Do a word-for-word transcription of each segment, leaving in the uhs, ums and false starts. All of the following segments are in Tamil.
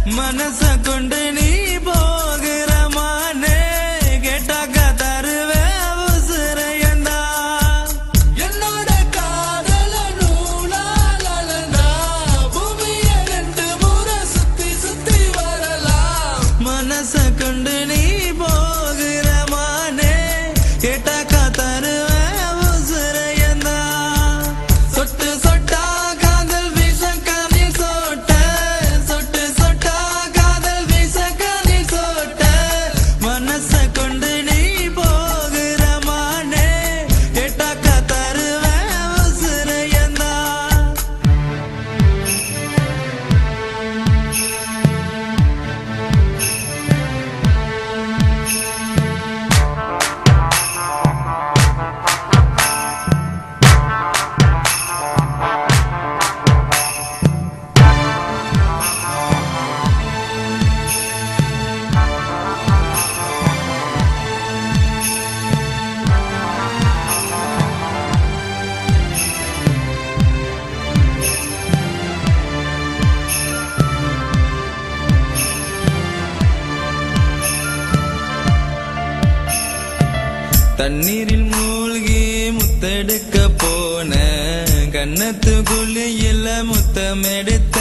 மனச கொண்டு நீ போகிற மானே கேட்டாக்க தருவே உசுரையந்தா என்னோட காதல நூலாலனா பூமிய ரெண்டு முறை சுத்தி சுத்தி வரலாம் மனச கொண்டு நீ போகிற மானே கேட்டாக்க தருவே உசுரையந்தா சொட்டு சொட்டா காதல் வீச கண்ணில் சோட்ட சொட்டு சொட்டா காதல் வீச கண்ணில் சோட்ட மனச கொண்டு நீ போகிற மானே கேட்டாக்க தருவே உசுரையந்தா தண்ணீரில் மூழ்கி முத்தெடுக்க போன கன்னத்து குழியில முத்தமெடுத்த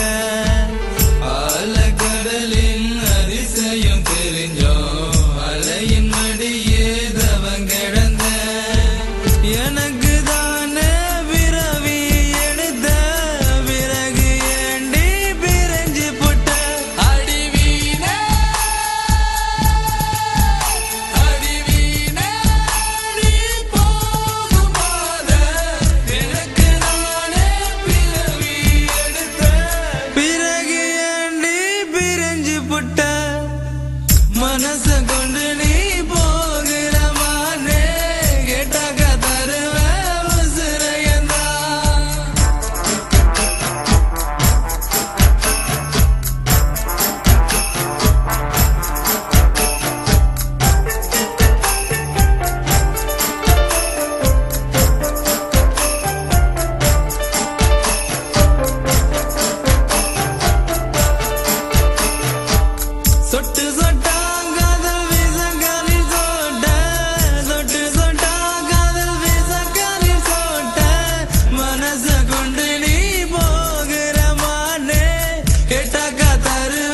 ஆழக்கடலின் அதிசயம் தெரிஞ்சோம் அலையின் மடியே தவம் கிடந்த எனக்கு தானே பிறவி எடுத்த பிறகு ஏண்டி பிரிஞ்சு புட்ட அடிவீனே அடிவீனே நீ போகும் பாத எனக்கு நானே பிறவி எடுத்த பிறகு ஏண்டி பிரிஞ்சு புட்ட மனச கொண்டு நீ போகிற மானே கேட்டாக்க தருவே உசுரையந்தா சொட்டு சொட்டா காதல் வீச கண்ணில் சோட்ட சொட்டு சொட்டா காதல் வீச கண்ணில் சோட்ட மனச கொண்டு நீ போகிற மானே கேட்டாக்க தரு